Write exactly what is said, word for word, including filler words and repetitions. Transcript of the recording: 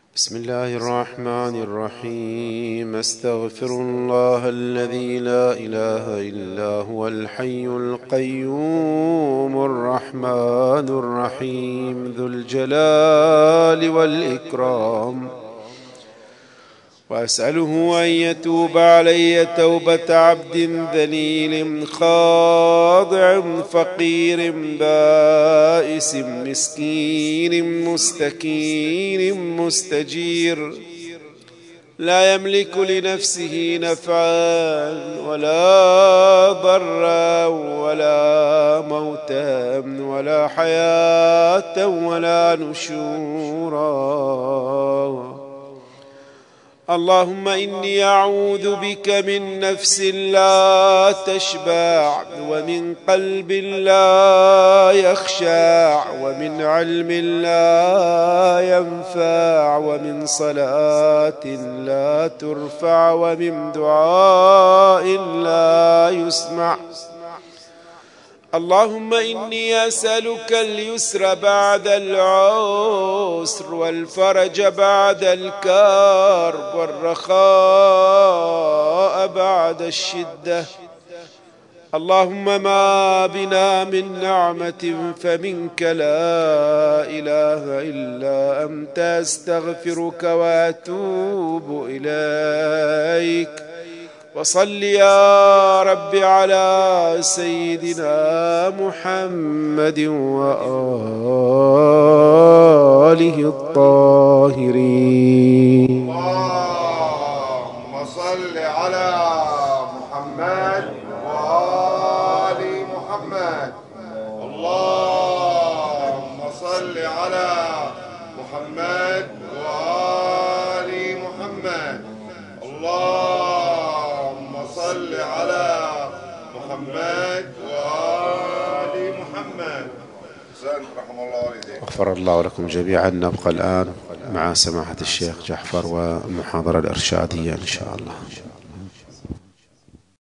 بسم الله الرحمن الرحيم. استغفر الله الذي لا إله إلا هو الحي القيوم الرحمن الرحيم ذو الجلال والإكرام، وأسأله أن يتوب علي توبة عبد ذليل خاضع فقير بائس مسكين مستكين مستجير، لا يملك لنفسه نفعا ولا ضرا ولا موتا ولا حياة ولا نشورا. اللهم إني أعوذ بك من نفس لا تشبع، ومن قلب لا يخشع، ومن علم لا ينفع، ومن صلاة لا ترفع، ومن دعاء لا يسمع. اللهم إني أسألك اليسر بعد العسر، والفرج بعد الكرب، والرخاء بعد الشدة. اللهم ما بنا من نعمة فمنك لا إله إلا أنت، أستغفرك وأتوب إليك. وصل يا رب على سيدنا محمد وآله الطاهرين. اللهم صل على محمد وآل محمد. اللهم صل على محمد وآل محمد. اللهم صل على محمد وآل محمد. رحم الله والديك. غفر الله لكم جميعا. نبقى الآن مع سماحة الشيخ جعفر والمحاضرة الإرشادية إن شاء الله.